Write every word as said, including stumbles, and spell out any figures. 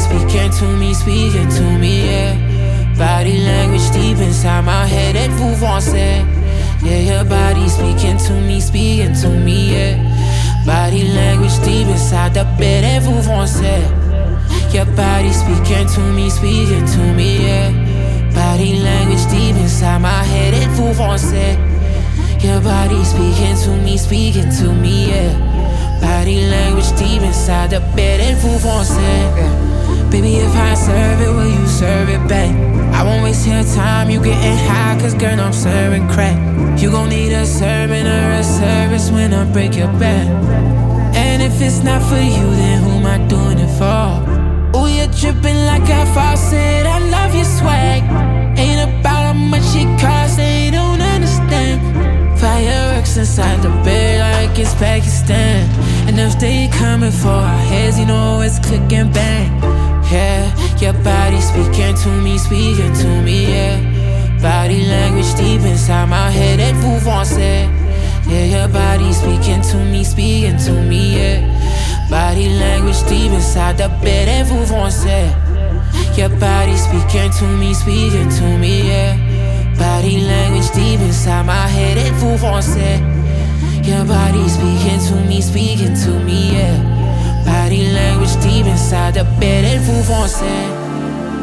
speaking to me, speaking to me, yeah. Body language deep inside my head, êtes-vous français? Yeah, your body speaking to me, speaking to me, yeah. Body language deep inside the bed, êtes-vous français? Your body speaking to me, speaking to me, yeah. Body language deep inside my head, êtes-vous français? Your body speaking to me, speaking to me, yeah. Body language deep inside the bed, êtes-vous français? Yeah. Baby, if I serve it, will you serve it back? I won't waste your time, you getting high, cause girl, I'm serving crack. You gon' need a servant or a service when I break your back. And if it's not for you, then who am I doing it for? Ooh, you're dripping like a faucet, I love your swag. Ain't about how much it costs, they don't understand. Fireworks inside the bed like it's Pakistan. And if they coming for our heads, you know it's click and bang. Yeah, your body speaking to me, speaking to me, yeah. Body language deep inside my head, êtes-vous français? Yeah, your body speaking to me, speaking to me, yeah. Body language deep inside the bed, êtes-vous français? Your body speaking to me, speaking to me, yeah. Body language deep inside my head, êtes-vous français? Your body speaking to me, speaking to me, yeah. Body language deep inside the bed, êtes-vous français?